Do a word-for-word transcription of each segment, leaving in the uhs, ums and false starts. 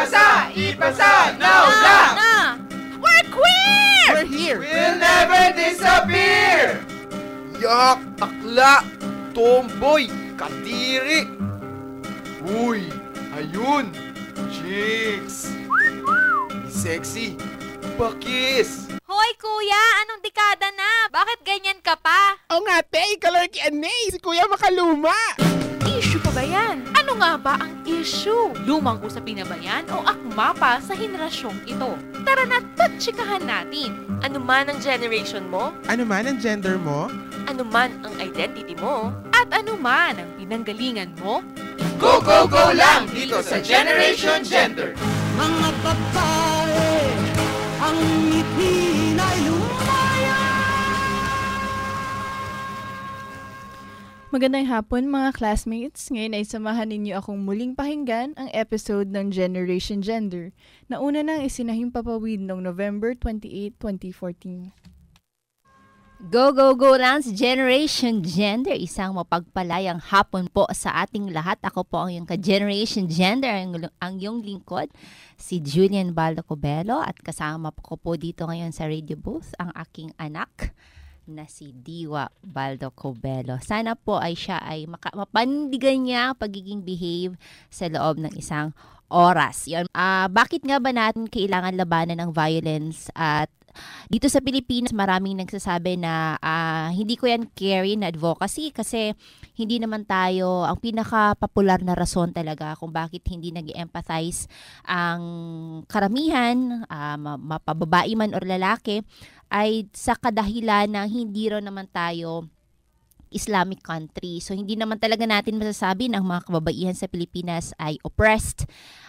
Ipasa! Ipasa! Now na! Na! We're queer! We're here! We'll never disappear! Yak! Akla! Tomboy! Kadiri! Uy! Ayun! Chicks! Sexy! Bakis! Hoy kuya, anong dekada na? Bakit ganyan ka pa? O nga, te, kalorki anay, si Kuya Makaluma! Issue pa ba yan? Ano nga ba ang issue? Lumang usapin na ba yan o akma pa sa henerasyong ito? Tara na, tatsikahan natin. Ano man ang generation mo, Ano man ang gender mo? ano man ang identity mo, at ano man ang pinanggalingan mo, Go, go, go lang dito sa Generation Gender! Mga babae, ang ngiti na'y lumaya. Magandang hapon mga classmates. Ngayon ay samahan ninyo akong muling pakinggan ang episode ng Generation Gender na una nang isinahing papawid noong November twenty-eighth, twenty fourteen. Go, go, go lang sa Generation Gender. Isang mapagpalayang hapon po sa ating lahat. Ako po ang iyong ka-Generation Gender, ang, ang iyong lingkod, si Julian Baldo Cobelo. At kasama ko po dito ngayon sa radio booth ang aking anak na si Diwa Baldo Cobelo. Sana po ay siya ay maka- mapandigan niya ang pagiging behave sa loob ng isang oras. Yun. Uh, bakit nga ba natin kailangan labanan ng violence? At dito sa Pilipinas, maraming nagsasabi na uh, hindi ko yan carry na advocacy kasi hindi naman tayo, ang pinaka-popular na rason talaga kung bakit hindi nag-empathize ang karamihan, uh, mapababae man or lalaki, ay sa kadahilan na hindi raw naman tayo Islamic country. So hindi naman talaga natin masasabi na ang mga kababaihan sa Pilipinas ay oppressed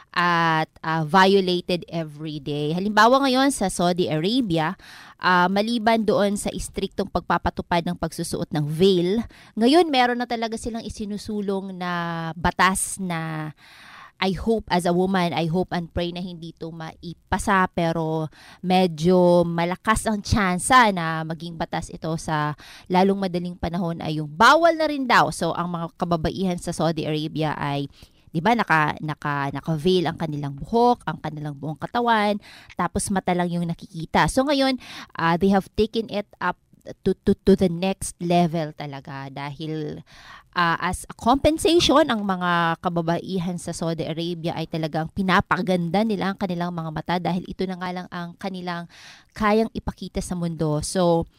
at uh, violated every day. Halimbawa ngayon sa Saudi Arabia, uh, maliban doon sa istriktong pagpapatupad ng pagsusuot ng veil, ngayon meron na talaga silang isinusulong na batas na I hope as a woman, I hope and pray na hindi ito maipasa, pero medyo malakas ang tsansa na maging batas ito sa lalong madaling panahon ay yung bawal na rin daw. So ang mga kababaihan sa Saudi Arabia ay 'di ba naka naka naka-veil ang kanilang buhok, ang kanilang buong katawan, tapos mata lang yung nakikita. So ngayon, uh, they have taken it up to to to the next level talaga dahil uh, as a compensation ang mga kababaihan sa Saudi Arabia ay talagang pinapaganda nila ang kanilang mga mata dahil ito na nga lang ang kanilang kayang ipakita sa mundo. So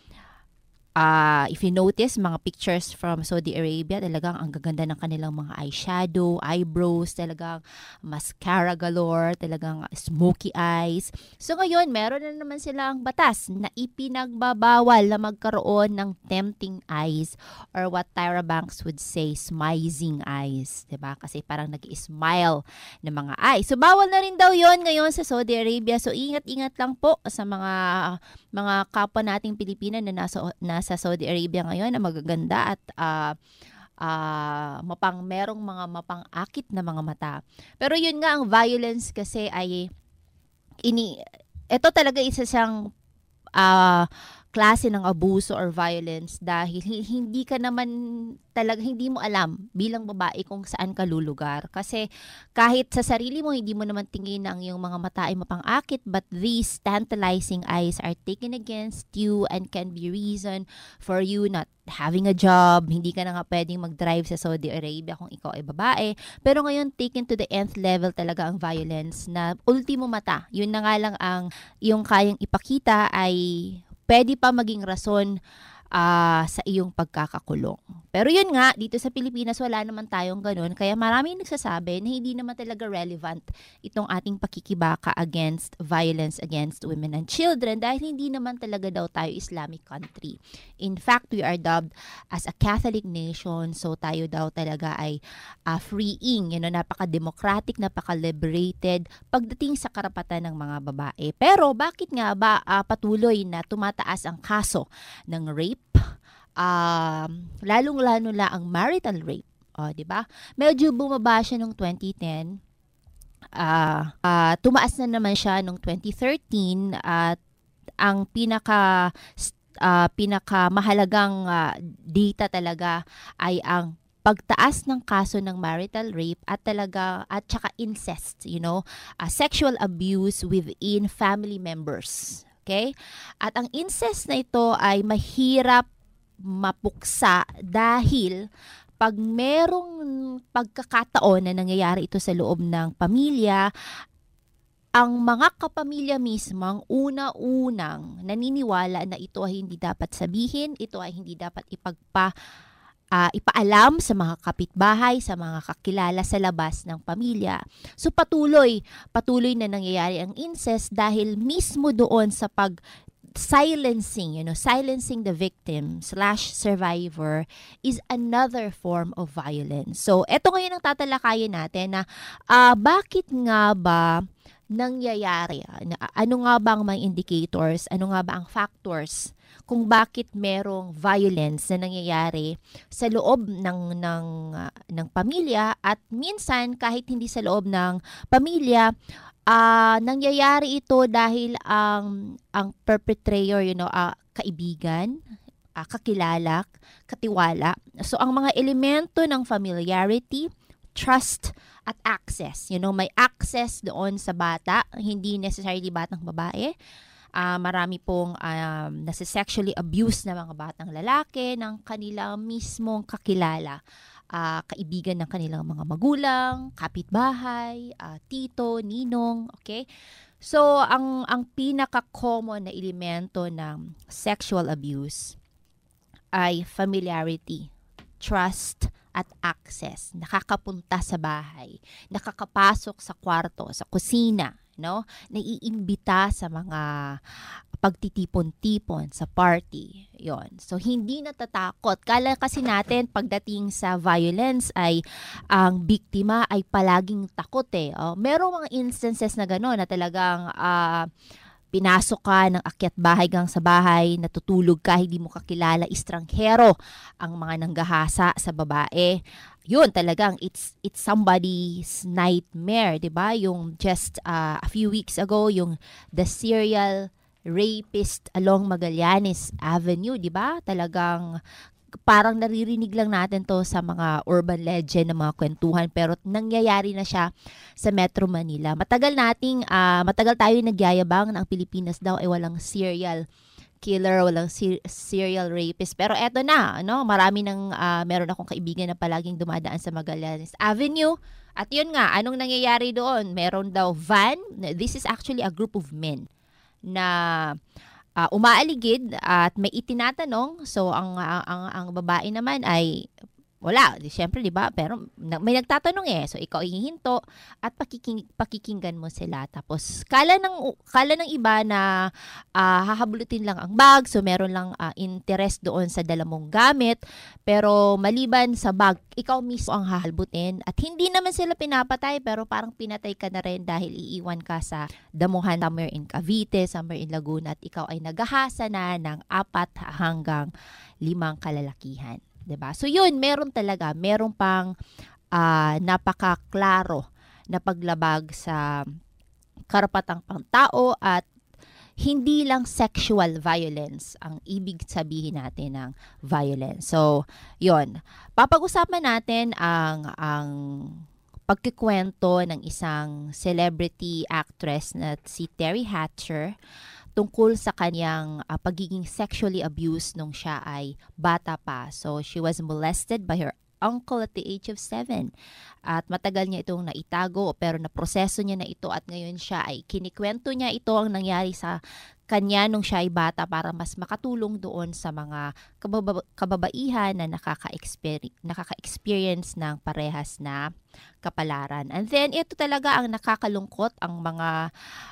Uh, if you notice, mga pictures from Saudi Arabia, talagang ang gaganda ng kanilang mga eyeshadow, eyebrows, talagang mascara galore, talagang smoky eyes. So ngayon, meron na naman silang batas na ipinagbabawal na magkaroon ng tempting eyes or what Tyra Banks would say, smizing eyes. Diba? Kasi parang nag-smile ng mga eyes. So bawal na rin daw yon ngayon sa Saudi Arabia. So ingat-ingat lang po sa mga mga kapwa nating Pilipina na nasa, nasa sa Saudi Arabia ngayon na magaganda at uh, uh, mapang merong mga mapang-akit na mga mata. Pero yun nga, ang violence kasi ay ini ito talaga isa siyang uh, klase ng abuso or violence dahil hindi ka naman talaga, hindi mo alam bilang babae kung saan ka lulugar. Kasi kahit sa sarili mo, hindi mo naman tingin ang iyong mga mata ay mapang-akit, but these tantalizing eyes are taken against you and can be reason for you not having a job. Hindi ka na nga pwedeng mag-drive sa Saudi Arabia kung ikaw ay babae. Pero ngayon, taken to the nth level talaga ang violence na ultimo mata. Yun na nga lang ang yung kayang ipakita ay pwede pa maging rason uh, sa iyong pagkakakulong. Pero yun nga, dito sa Pilipinas wala naman tayong ganun. Kaya maraming nagsasabi na hindi naman talaga relevant itong ating pakikibaka against violence against women and children dahil hindi naman talaga daw tayo Islamic country. In fact, we are dubbed as a Catholic nation. So tayo daw talaga ay uh, freeing, you know, napaka-democratic, napaka-liberated pagdating sa karapatan ng mga babae. Pero bakit nga ba uh, patuloy na tumataas ang kaso ng rape? Um, lalong-lalo la ang marital rape, oh, 'di ba? Medyo bumaba siya noong twenty ten. Uh, uh, tumaas na naman siya noong twenty thirteen at ang pinaka uh, pinaka mahalagang uh, data talaga ay ang pagtaas ng kaso ng marital rape at talaga at saka incest, you know, uh, sexual abuse within family members. Okay? At ang incest na ito ay mahirap mapuksa dahil pag merong pagkakataon na nangyayari ito sa loob ng pamilya, ang mga kapamilya mismo ang una-unang naniniwala na ito ay hindi dapat sabihin, ito ay hindi dapat ipagpa Uh, ipaalam sa mga kapitbahay, sa mga kakilala sa labas ng pamilya. So patuloy, patuloy na nangyayari ang incest dahil mismo doon sa pag silencing, you know, silencing the victim slash survivor is another form of violence. So eto ngayon ang tatalakayin natin na uh, bakit nga ba nangyayari? Ano nga ba ang mga indicators? Ano nga ba ang factors kung bakit merong violence na nangyayari sa loob ng ng uh, ng pamilya at minsan kahit hindi sa loob ng pamilya, uh, nangyayari ito dahil ang ang perpetrator, you know, uh, kaibigan, uh, kakilala, katiwala. So ang mga elemento ng familiarity, trust at access, you know, may access doon sa bata, hindi necessarily batang babae. Uh, marami pong um, nasa-sexually abuse na mga batang lalaki ng kanilang mismong kakilala, uh, kaibigan ng kanilang mga magulang, kapitbahay, uh, tito, ninong, okay? So, ang, ang pinaka-common na elemento ng sexual abuse ay familiarity, trust, at access. Nakakapunta sa bahay, nakakapasok sa kwarto, sa kusina, no? Naiimbita sa mga pagtitipon-tipon sa party. Yon. So hindi natatakot. Kala kasi natin pagdating sa violence ay ang biktima ay palaging takot eh. Oh, merong mga instances na gano'n na talagang uh, pinasok ka ng akyat bahay gang sa bahay, natutulog ka, hindi mo kakilala, estranghero ang mga nanggahasa sa babae. Yun talagang it's it's somebody's nightmare, 'di ba? Yung just uh, a few weeks ago, yung the serial rapist along Magallanes Avenue, 'di ba? Talagang parang naririnig lang natin to sa mga urban legend ng mga kwentuhan pero nangyayari na siya sa Metro Manila. Matagal nating uh, matagal tayo nagyayabang na ang Pilipinas daw ay walang serial killer, walang ser- serial rapist. Pero eto na, ano, marami nang uh, meron akong kaibigan na palaging dumadaan sa Magallanes Avenue. At yun nga, anong nangyayari doon? Meron daw van. This is actually a group of men na uh, umaaligid at may itinatanong. So ang ang ang, ang babae naman ay wala, di syempre, di ba? Pero na, may nagtatanong eh. So ikaw ihihinto at pakiking, pakikinggan mo sila. Tapos kala ng kala ng iba na uh, hahablutin lang ang bag. So meron lang uh, interest doon sa dala mong gamit. Pero maliban sa bag, ikaw mismo ang hahalbutin. At hindi naman sila pinapatay pero parang pinatay ka na rin dahil iiwan ka sa damuhan somewhere in Cavite, somewhere in Laguna at ikaw ay naghahasa na ng apat hanggang limang kalalakihan. Diba? So yun, meron talaga, meron pang uh, napakaklaro na paglabag sa karapatang pangtao at hindi lang sexual violence ang ibig sabihin natin ng violence. So, yun. Papag-usapan natin ang ang pagkikwento ng isang celebrity actress na si Teri Hatcher tungkol sa kanyang uh, pagiging sexually abused nung siya ay bata pa. So, she was molested by her uncle at the age of seven. At matagal niya itong naitago pero naproseso niya na ito at ngayon siya ay kinikwento niya ito ang nangyari sa kanya nung siya ay bata para mas makatulong doon sa mga kababa- kababaihan na nakaka-experience, nakaka-experience ng parehas na kapalaran. And then ito talaga ang nakakalungkot, ang mga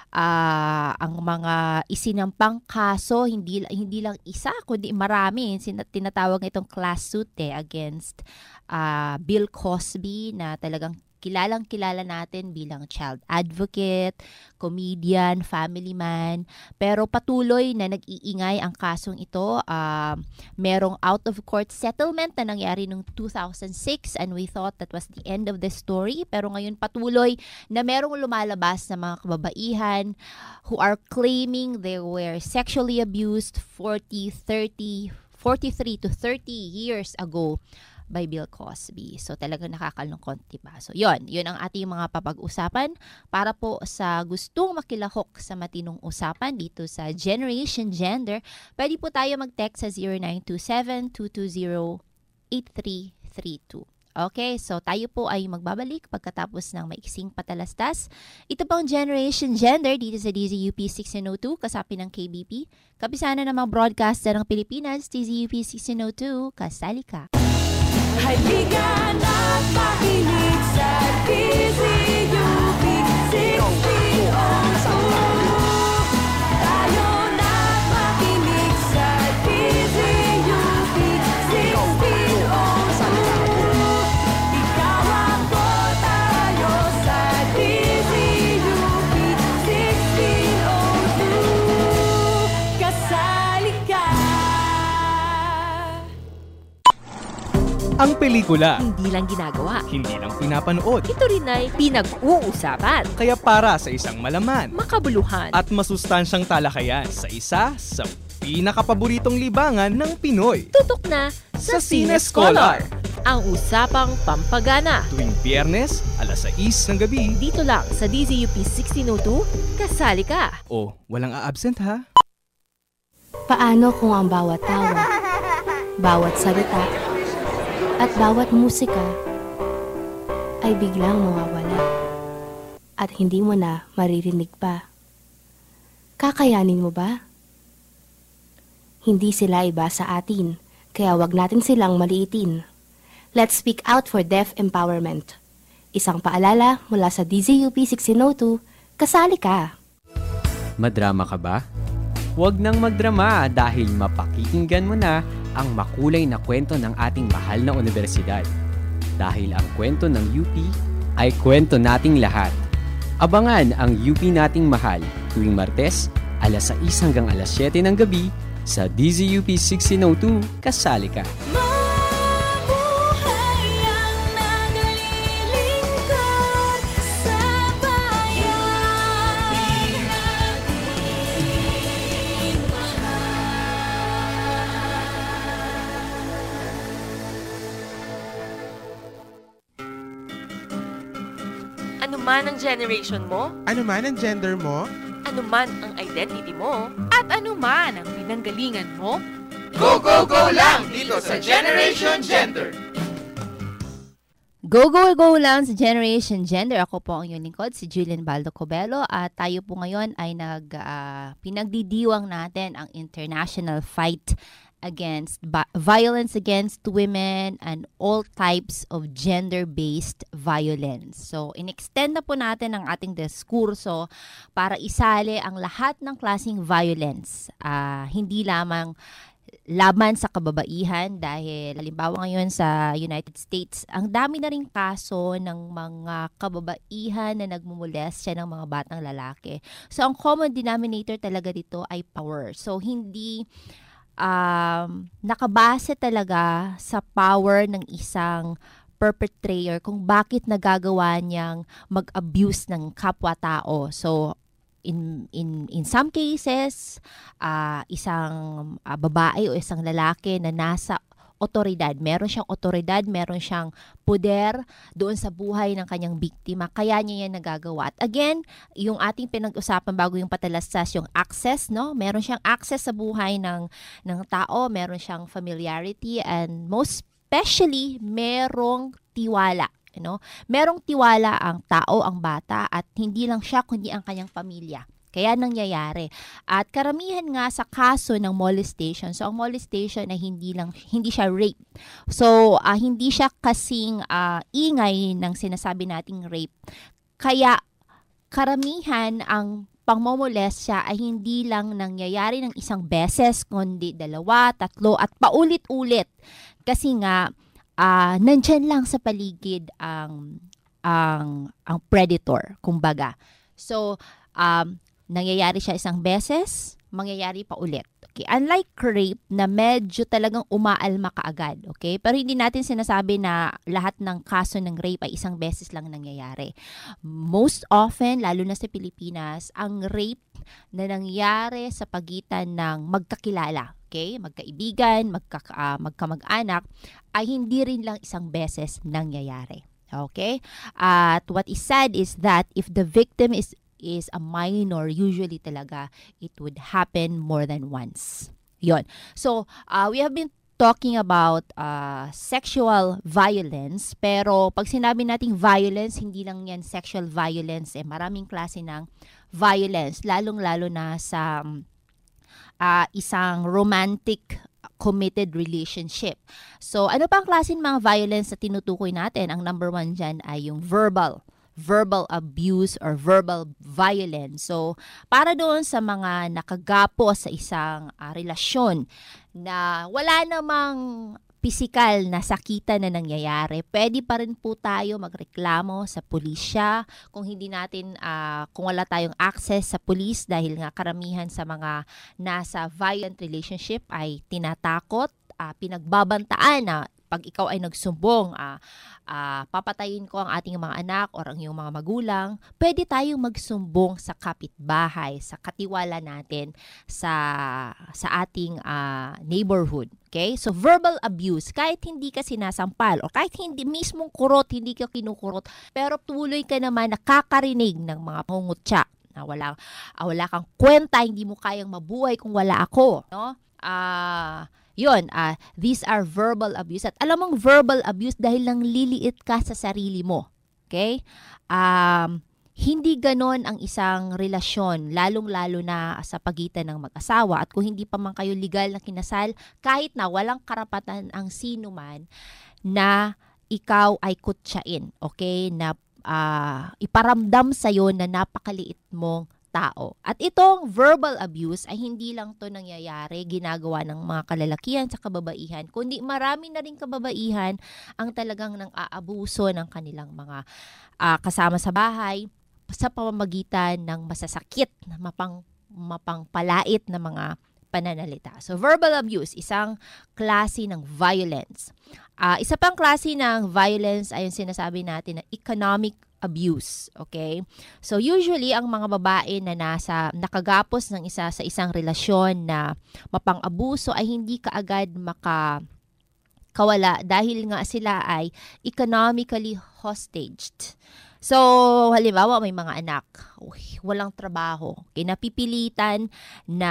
uh, ang mga isinampang kaso, hindi hindi lang isa kundi marami. Sin- tinatawag itong class suit eh, against uh, Bill Cosby na talagang kilalang kilala natin bilang child advocate, comedian, family man. Pero patuloy na nag-iingay ang kasong ito. Uh, merong out-of-court settlement na nangyari noong two thousand six and we thought that was the end of the story. Pero ngayon patuloy na merong lumalabas na mga kababaihan who are claiming they were sexually abused forty, thirty, forty-three to thirty years ago by Bill Cosby. So talagang nakakalungkot, diba? So yun, yun ang ating mga papag-usapan para po sa gustong makilahok sa matinong usapan dito sa Generation Gender. Pwede po tayo mag-text sa zero nine two seven, two two zero, eight three three two. Okay, so tayo po ay magbabalik pagkatapos ng maiksing patalastas. Ito pong Generation Gender dito sa D Z U P sixteen oh two, kasapi ng K B P. Kapisana ng mga broadcaster ng Pilipinas, D Z U P sixteen oh two, kasali ka. Halika na't makinig sa D Z U P sixteen oh two. Tayo na't makinig sa D Z U P sixteen oh two. Ikaw ako, tayo sa D Z U P sixteen oh two. Kasali ka. Ang pelikula, Hindi lang ginagawa. hindi lang pinapanood. Ito rin ay pinag-uusapan. Kaya para sa isang malaman Makabuluhan. at masustansyang talakayan sa isa sa pinakapaboritong libangan ng Pinoy. Tutok na sa Cine Scholar. Ang usapang pampagana. Tuwing Biyernes, alas sais ng gabi. Dito lang sa D Z U P sixteen oh two, kasali ka. O, walang a-absent ha? Paano kung ang bawat tawa, bawat salita, at bawat musika ay biglang mawawala at hindi mo na maririnig pa? Kakayanin mo ba? Hindi sila iba sa atin, kaya wag natin silang maliitin. Let's speak out for deaf empowerment. Isang paalala mula sa D Z U P sixteen oh two, kasali ka! Madrama ka ba? Huwag nang magdrama dahil mapakikinggan mo na ang makulay na kwento ng ating mahal na universidad. Dahil ang kwento ng U P ay kwento nating lahat. Abangan ang U P nating mahal tuwing Martes, alas sais hanggang alas siyete ng gabi sa D Z U P sixteen oh two, kasali ka. Mabuhay ang naglilingkod sa bayan. Ating Ano man ang generation mo, Ano man ang gender mo? ano man ang identity mo, at ano man ang pinanggalingan mo, Go, go, go lang dito sa Generation Gender. Go, go, go lang sa Generation Gender. Ako po ang iyong lingkod, si Julian Baldo Cobelo. At tayo po ngayon ay nag, uh, pinagdidiwang natin ang international fight against ba- violence against women and all types of gender-based violence. So, in-extend na po natin ang ating diskurso para isali ang lahat ng klaseng violence. Uh, hindi lamang laban sa kababaihan dahil halimbawa ngayon sa United States, ang dami na ring kaso ng mga kababaihan na nagmumolestya ng mga batang lalaki. So, ang common denominator talaga dito ay power. So, hindi um, nakabase talaga sa power ng isang perpetrator kung bakit nagagawa niyang mag-abuse ng kapwa-tao. So, in in in some cases, uh, isang uh, babae o isang lalaki na nasa otoridad, meron siyang otoridad, meron siyang poder doon sa buhay ng kanyang biktima, kaya niya yan nagagawa. At again, yung ating pinag-usapan bago yung patalastas, yung access, no? Meron siyang access sa buhay ng ng tao, meron siyang familiarity, and most especially merong tiwala. You know? Merong tiwala ang tao, ang bata, at hindi lang siya kundi ang kanyang pamilya. Kaya nangyayari. At karamihan nga sa kaso ng molestation, so ang molestation ay hindi lang hindi siya rape. So uh, hindi siya kasing uh, ingay ng sinasabi nating rape. Kaya karamihan ang pangmomolestya ay hindi lang nangyayari ng isang beses, kundi dalawa, tatlo, at paulit-ulit. Kasi nga Uh, nandyan lang sa paligid ang ang ang predator, kumbaga. So, um, nangyayari siya isang beses, mangyayari pa ulit. Okay? Unlike rape na medyo talagang umaalma kaagad. Okay? Pero hindi natin sinasabi na lahat ng kaso ng rape ay isang beses lang nangyayari. Most often, lalo na sa Pilipinas, ang rape na nangyari sa pagitan ng magkakilala, okay, magkaibigan, magka, uh, magkamag-anak, ay hindi rin lang isang beses nangyayari. Okay? At what is said is that if the victim is is a minor, usually talaga it would happen more than once. Yon. So, uh, we have been talking about uh, sexual violence, pero pag sinabi nating violence, hindi lang yan sexual violence, eh, maraming klase ng violence, lalong-lalo na sa uh, isang romantic committed relationship. So, ano pang klase ng mga violence na tinutukoy natin? Ang number one dyan ay yung verbal. verbal abuse or verbal violence. So, para doon sa mga nakagapo sa isang uh, relasyon na wala namang physical na sakitan na nangyayari, pwede pa rin po tayo magreklamo sa pulisya kung hindi natin, uh, kung wala tayong access sa pulis dahil nga karamihan sa mga nasa violent relationship ay tinatakot, uh, pinagbabantaan na pag ikaw ay nagsumbong, ah, ah, papatayin ko ang ating mga anak o ang iyong mga magulang, pwede tayong magsumbong sa kapitbahay, sa katiwala natin sa sa ating ah, neighborhood. Okay? So, verbal abuse, kahit hindi ka sinasampal o kahit hindi mismong kurot, hindi ka kinukurot, pero tuloy ka naman nakakarinig ng mga pangungutya na wala, ah, wala kang kwenta, hindi mo kayang mabuhay kung wala ako. No? Ah... Uh, Yun, uh, these are verbal abuse. At alam mong verbal abuse dahil lang liliit ka sa sarili mo. Okay? Um, hindi ganon ang isang relasyon, lalong-lalo na sa pagitan ng mag-asawa. At kung hindi pa man kayo legal na kinasal, kahit na walang karapatan ang sino man na ikaw ay kutsain. Okay? Na uh, iparamdam sa'yo na napakaliit mong tao. At itong verbal abuse ay hindi lang to nangyayari, ginagawa ng mga kalalakihan sa kababaihan, kundi marami na rin kababaihan ang talagang nang aabuso ng kanilang mga uh, kasama sa bahay sa pamamagitan ng masasakit, mapang, mapangpalait na mga pananalita. So, verbal abuse, isang klase ng violence. Uh, isa pang klase ng violence ay yung sinasabi natin na economic abuse, okay? So usually ang mga babae na nasa nakagapos ng isa sa isang relasyon na mapang-abuso ay hindi kaagad makakawala dahil nga sila ay economically hostaged. So, halimbawa may mga anak, uy, walang trabaho, kinapipilitan na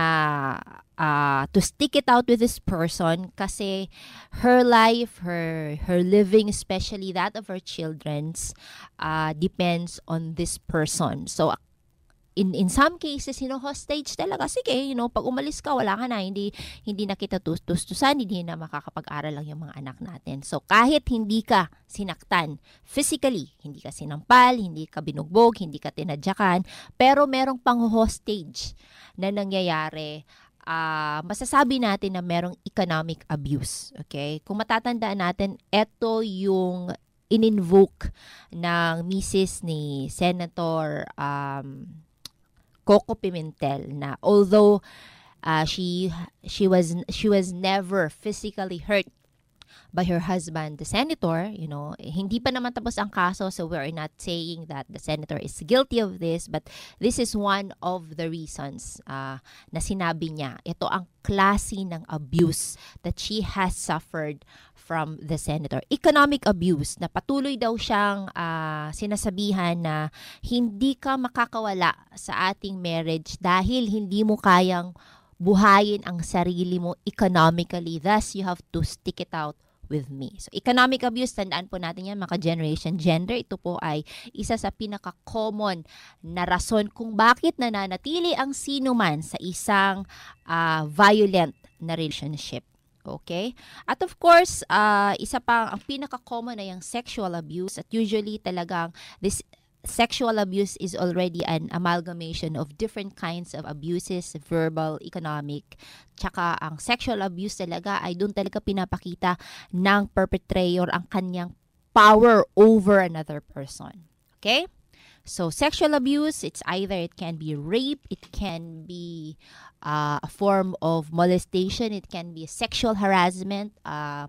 uh, to stick it out with this person kasi her life, her her living, especially that of her children's, uh, depends on this person. So, in in some cases, you know, hostage talaga. Sige, you know, pag umalis ka, wala ka na, hindi hindi na kita tustusan, hindi na makakapag-aral lang yung mga anak natin. So, kahit hindi ka sinaktan physically, hindi ka sinampal, hindi ka binugbog, hindi ka tinadyakan, pero merong pang-hostage na nangyayari, uh, masasabi natin na merong economic abuse. Okay? Kung matatandaan natin, eto yung in-invoke ng misis ni Senator um, Coco Pimentel na although uh, she she was she was never physically hurt by her husband, the senator, you know, hindi pa naman tapos ang kaso, so we're not saying that the senator is guilty of this, but this is one of the reasons uh, na sinabi niya. Ito ang klase ng abuse that she has suffered from the senator. Economic abuse, na patuloy daw siyang uh, sinasabihan na hindi ka makakawala sa ating marriage dahil hindi mo kayang buhayin ang sarili mo economically. Thus, you have to stick it out with me. So, economic abuse, tandaan po natin yan, mga generation gender. Ito po ay isa sa pinaka-common na rason kung bakit nananatili ang sino man sa isang uh, violent na relationship. Okay? At of course, uh, isa pa, ang pinaka-common na yung sexual abuse, at usually talagang this sexual abuse is already an amalgamation of different kinds of abuses, verbal, economic. Tsaka ang sexual abuse talaga ay doon talaga pinapakita ng perpetrator ang kanyang power over another person. Okay? So sexual abuse, it's either it can be rape, it can be uh, a form of molestation, it can be sexual harassment, uh,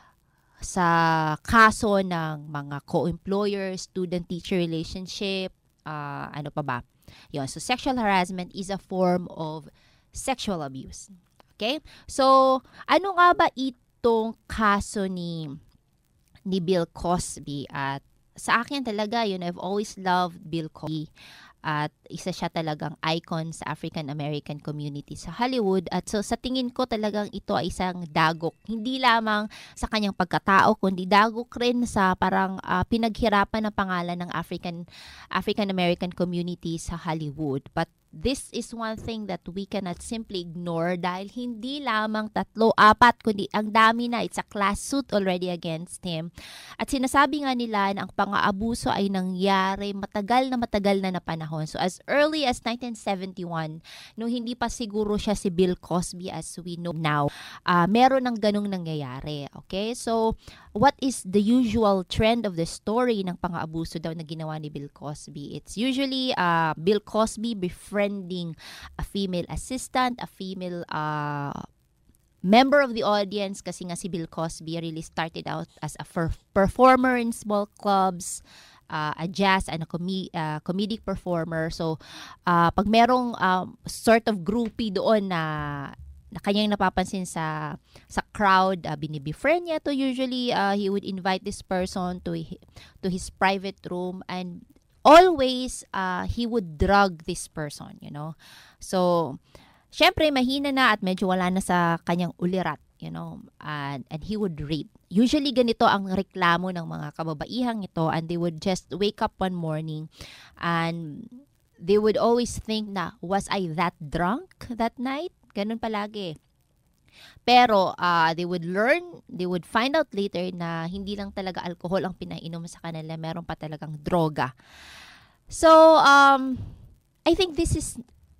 sa kaso ng mga co-employer, student-teacher relationship, uh, ano pa ba? Yun. So sexual harassment is a form of sexual abuse. Okay? So, ano nga ba itong kaso ni ni Bill Cosby? At sa akin talaga, yun, I've always loved Bill Cosby. At isa siya talagang icon sa African American community sa Hollywood. At so sa tingin ko talagang ito ay isang dagok. Hindi lamang sa kanyang pagkatao, kundi dagok rin sa parang uh, pinaghirapan ng pangalan ng African African American community sa Hollywood. But this is one thing that we cannot simply ignore dahil hindi lamang tatlo, apat, kundi ang dami na. It's a class suit already against him. At sinasabi nga nila na ang pang-aabuso ay nangyari matagal na matagal na na panahon. So as early as nineteen seventy-one, nung hindi pa siguro siya si Bill Cosby as we know now, uh, meron ng ganong nangyayari. Okay? So what is the usual trend of the story ng pang-aabuso daw na ginawa ni Bill Cosby? It's usually uh, Bill Cosby befriending a female assistant, a female uh, member of the audience, kasi nga si Bill Cosby really started out as a per- performer in small clubs, uh, a jazz and a com- uh, comedic performer. So uh, pag merong um, sort of groupie doon na na kanyang napapansin sa sa crowd, uh, binibefriend niya to. Usually uh, he would invite this person to to his private room, and always uh, he would drug this person, you know. So syempre mahina na at medyo wala na sa kanyang ulirat, you know, and and he would rape. Usually ganito ang reklamo ng mga kababaihang ito, and they would just wake up one morning and they would always think na, was I that drunk that night? Ganun palagi. Pero uh, they would learn, they would find out later na hindi lang talaga alcohol ang pinainom sa kanila, meron pa talagang droga. So, um, I think this is,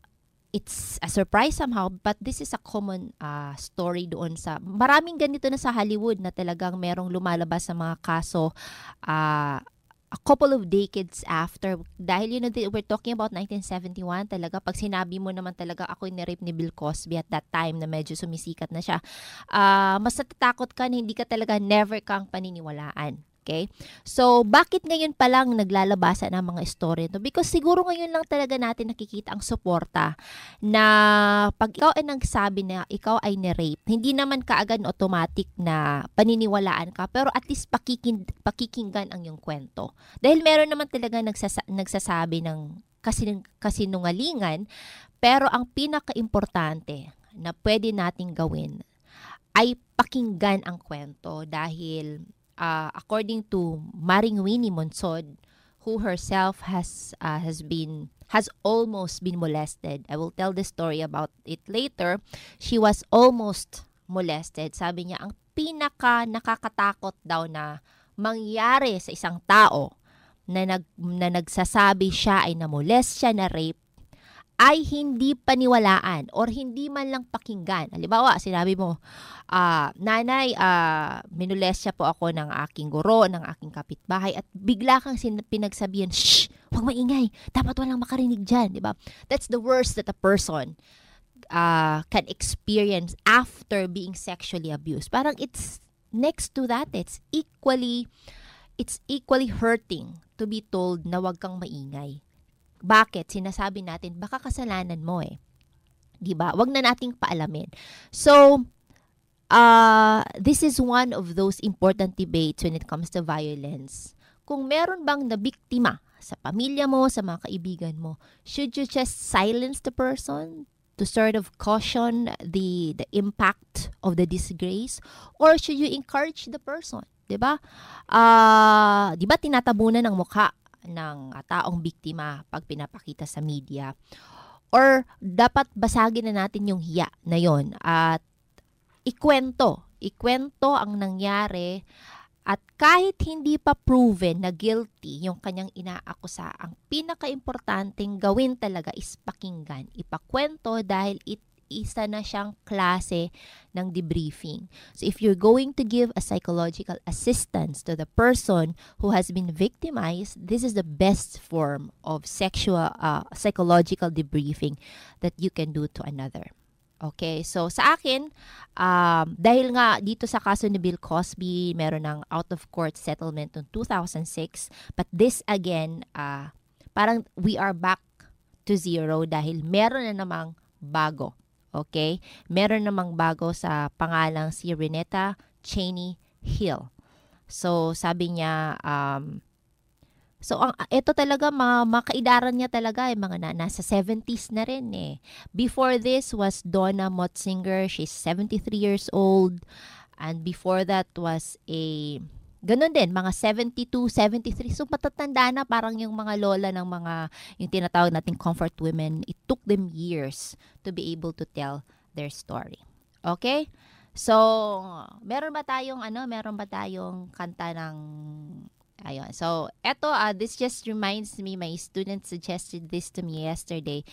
it's a surprise somehow, but this is a common uh, story doon sa, maraming ganito na sa Hollywood na talagang merong lumalabas sa mga kaso uh, a couple of decades after. Dahil, you know, we're talking about nineteen seventy-one talaga. Pag sinabi mo naman talaga ako ni-rape ni Bill Cosby at that time na medyo sumisikat na siya, uh, mas natatakot ka na hindi ka talaga never kang paniniwalaan. Okay? So, bakit ngayon pa lang naglalabasan ng mga story ito? Because siguro ngayon lang talaga natin nakikita ang suporta na pag ikaw ay nagsabi na ikaw ay ni-rape, hindi naman kaagad automatic na paniniwalaan ka, pero at least pakikin, pakikinggan ang iyong kwento. Dahil meron naman talaga nagsasa, nagsasabi ng kasin, kasinungalingan, pero ang pinaka-importante na pwede nating gawin ay pakinggan ang kwento dahil Uh, according to Maring Winnie Monsod, who herself has uh, has been has almost been molested. I will tell the story about it later. She was almost molested. Sabi niya, ang pinaka nakakatakot daw na mangyari sa isang tao na nag na nagsasabi siya ay namolest siya, na rape, ay hindi paniwalaan or hindi man lang pakinggan. Halimbawa, sinabi mo, uh, nanay, uh, minulest siya po ako ng aking guro, ng aking kapitbahay, at bigla kang sin- pinagsabihan, shh, huwag maingay, dapat walang makarinig dyan, di ba? That's the worst that a person uh, can experience after being sexually abused. Parang it's next to that, it's equally, it's equally hurting to be told na huwag kang maingay. Bakit? Sinasabi natin, baka kasalanan mo eh. Diba? Wag na nating paalamin. So, uh, this is one of those important debates when it comes to violence. Kung meron bang nabiktima sa pamilya mo, sa mga kaibigan mo, should you just silence the person to sort of caution the, the impact of the disgrace? Or should you encourage the person? Diba? Uh, diba tinatabunan ng mukha ng taong biktima pag pinapakita sa media? Or dapat basagin na natin yung hiya na yon at ikwento, ikwento ang nangyari, at kahit hindi pa proven na guilty yung kanyang inaakusa, ang pinaka-importanting gawin talaga is pakinggan, ipakwento, dahil it isa na siyang klase ng debriefing. So if you're going to give a psychological assistance to the person who has been victimized, this is the best form of sexual uh, psychological debriefing that you can do to another. Okay, so sa akin, um, dahil nga dito sa kaso ni Bill Cosby, meron ng out-of-court settlement noong two thousand six, but this again, uh, parang we are back to zero dahil meron na namang bago. Okay? Meron namang bago sa pangalang si Renetta Cheney Hill. So, sabi niya, um, So, ang ito talaga, mga, mga kaidaran niya talaga, eh, mga na, nasa seventies na rin eh. Before this was Donna Motzinger, she's seventy-three years old. And before that was a, ganun din, mga seventy-two, seventy-three. So, matatanda na parang yung mga lola ng mga, yung tinatawag nating comfort women. It took them years to be able to tell their story. Okay? So, meron ba tayong, ano, meron ba tayong kanta ng... Ayun. So, eto, uh, this just reminds me, my student suggested this to me yesterday.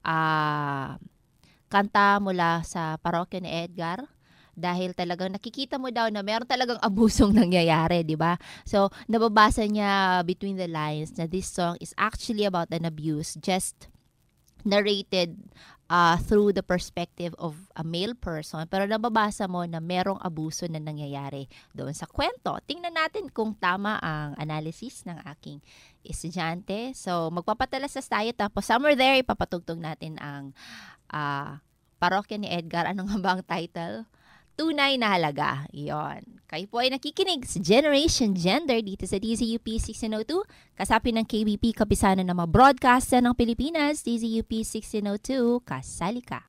Uh, kanta mula sa parokya ni Edgar. Dahil talagang nakikita mo daw na meron talagang abusong nangyayari, di ba? So, nababasa niya between the lines na this song is actually about an abuse just narrated uh, through the perspective of a male person. Pero nababasa mo na merong abuso na nangyayari doon sa kwento. Tingnan natin kung tama ang analysis ng aking estudyante. So, magpapatalasas tayo. Tapos, somewhere there, ipapatugtog natin ang uh, parokya ni Edgar. Ano nga ba ang title? Tunay na halaga. Iyon. Kayo po ay nakikinig sa Generation Gender dito sa D Z U P sixteen oh two. Kasapi ng K B P, kapisanan ng mga broadcaster ng Pilipinas, D Z U P sixteen oh two, kasali ka.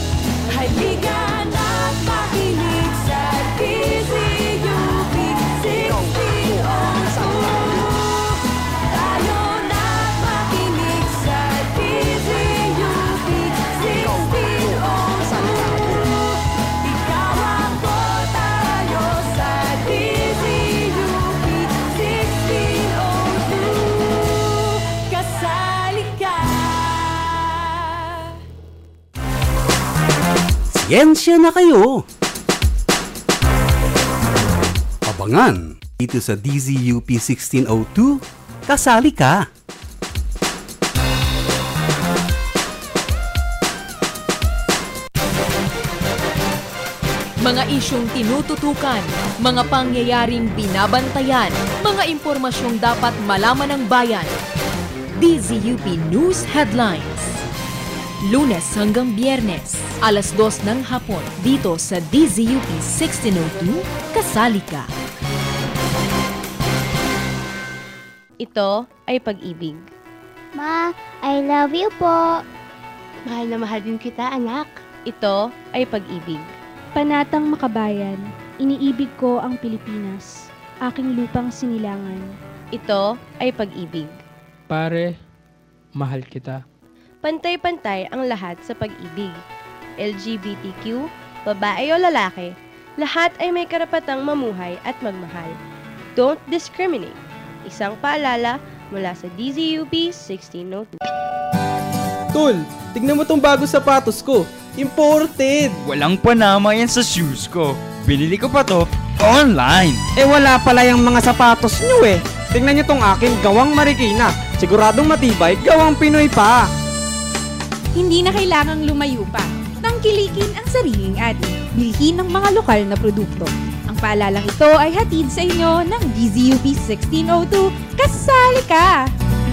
Halika na't makinig sa D Z U P sixteen oh two. Tayo na't makinig sa D Z U P sixteen oh two. Ikaw ang tayo sa D Z U P sixteen oh two. Kasali ka. Siyensya na kayo! Abangan dito sa D Z U P sixteen oh two, kasali ka! Mga isyong tinututukan, mga pangyayaring binabantayan, mga impormasyong dapat malaman ng bayan. D Z U P News Headlines. Lunes hanggang Biyernes, alas dos ng hapon, dito sa D Z U P sixteen oh two, kasali ka. Ito ay pag-ibig. Ma, I love you po. Mahal na mahal din kita, anak. Ito ay pag-ibig. Panatang makabayan, iniibig ko ang Pilipinas, aking lupang sinilangan. Ito ay pag-ibig. Pare, mahal kita. Pantay-pantay ang lahat sa pag-ibig. L G B T Q, babae o lalaki, lahat ay may karapatang mamuhay at magmahal. Don't discriminate. Isang paalala mula sa D Z U P sixteen oh two. Tol, tignan mo tong bago sapatos ko. Imported! Walang panama yan sa shoes ko. Binili ko pa to online. Eh wala pala yung mga sapatos nyo eh. Tingnan nyo tong akin, gawang Marikina. Siguradong matibay, gawang Pinoy pa. Hindi na kailangang lumayo pa. Tangkilikin ang sariling atin. Bilhin ng mga lokal na produkto. Ang paalalang ito ay hatid sa inyo ng D Z U P sixteen oh two. Kasali ka!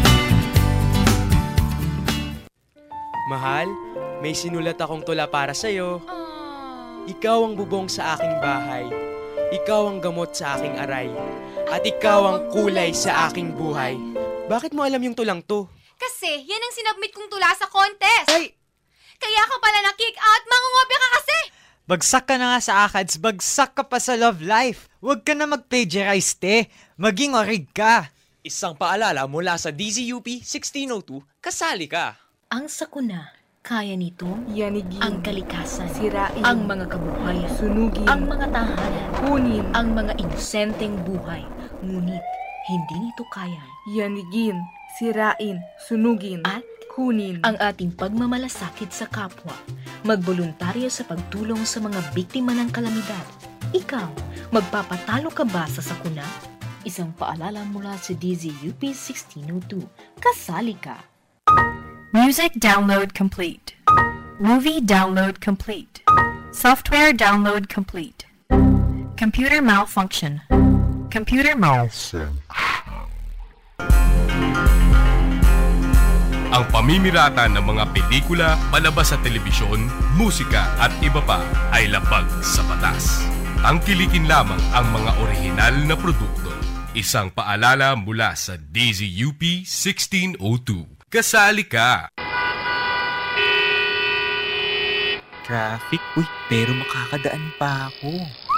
Mahal, may sinulat akong tula para sa'yo. Ikaw ang bubong sa aking bahay. Ikaw ang gamot sa aking aray. At ikaw ang kulay sa aking buhay. Bakit mo alam yung tulang to? Kasi yan ang sinubmit kong tula sa contest. Ay! Kaya ka pala na-kick out, mangungopia ka kasi! Bagsak ka na nga sa ACADS, bagsak ka pa sa love life. Huwag ka na mag-plagiarize, te. Maging orig ka. Isang paalala mula sa D Z U P sixteen oh two, kasali ka. Ang sakuna, kaya nitong yanigin, ang kalikasan, sirain, ang mga kabuhayan, sunugin, ang mga tahanan, kunin, ang mga inosenteng buhay. Ngunit, hindi nito kaya. Yanigin, sirain, sunugin, at kunin ang ating pagmamalasakit sa kapwa. magboluntaryo sa pagtulong sa mga biktima ng kalamidad. Ikaw, magpapatalo ka ba sa sakuna? Isang paalala mula sa D Z U P sixteen oh two. Kasali ka! Music download complete. Movie download complete. Software download complete. Computer malfunction. Computer malfunction. Ang pamimirata ng mga pelikula, palabas sa telebisyon, musika at iba pa ay labag sa batas. Ang kilikin lamang ang mga orihinal na produkto. Isang paalala mula sa D Z U P sixteen oh two. Kasali ka! Traffic? Uy, pero makakadaan pa ako.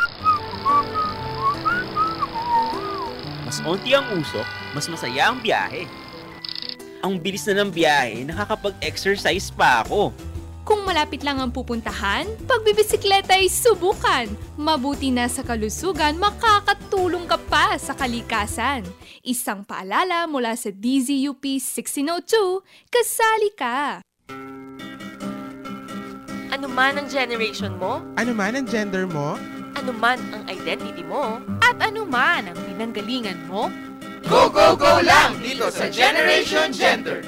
Mas onti ang usok, mas masaya ang biyahe. Ang bilis na ng biyahe, nakakapag-exercise pa ako. Kung malapit lang ang pupuntahan, pagbibisikleta ay subukan. Mabuti na sa kalusugan, makakatulong ka pa sa kalikasan. Isang paalala mula sa D Z U P sixteen oh two, kasali ka! Ano man ang generation mo, Ano man ang gender mo, ano man ang identity mo, at ano man ang pinanggalingan mo, Go, go, go lang dito sa Generation Gender!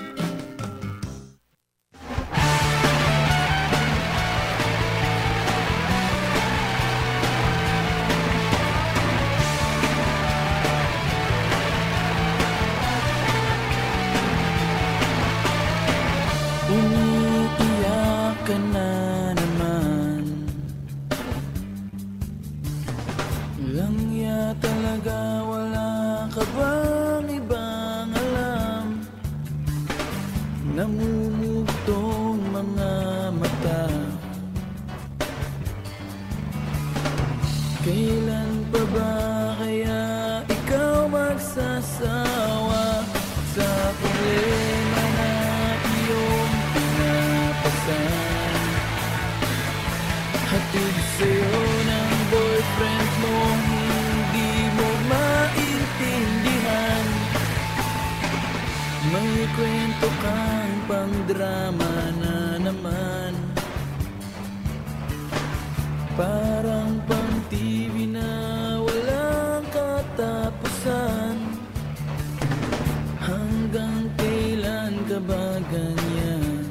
Umiiyak ka na naman. Langya talaga, wala ka bang ibang alam? Namumugtong mga mata. Kailan pa ba kaya ikaw magsasawa sa problema na iyong pinapasan? Hatid sa'yo ng boyfriend mo, hindi mo maintindihan. May kwento kang pang-drama na naman. Parang pang-T V na walang katapusan. Hanggang kailan ka ba ganyan?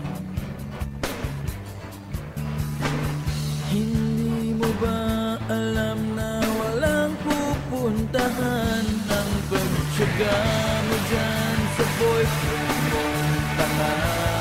Hindi mo ba alam na walang pupuntahan ang pagtyaga mo dyan sa boyfriend mong tanga?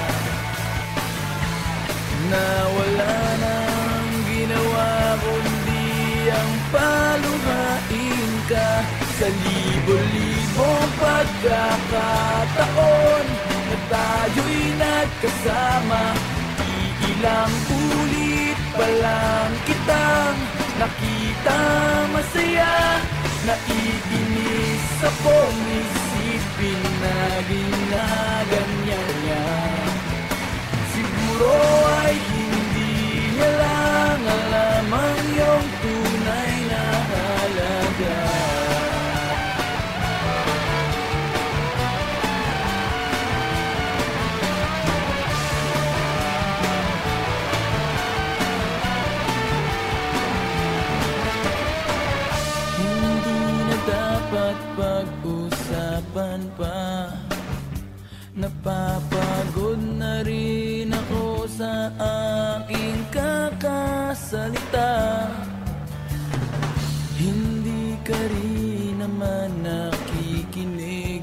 Na wala nang ginawa kundi ang paluhain ka sa libo-libong pagkakataon na tayo'y nagkasama. Iilang ulit pa lang kitang nakita masaya. Naiinis akong isipin na ginaganyan niya. Siguro ay hindi niya lang alam ang iyong tunay na halaga. Dapat pag-usapan pa. Napapagod na rin ako sa aking kakasalita. Hindi ka rin naman nakikinig.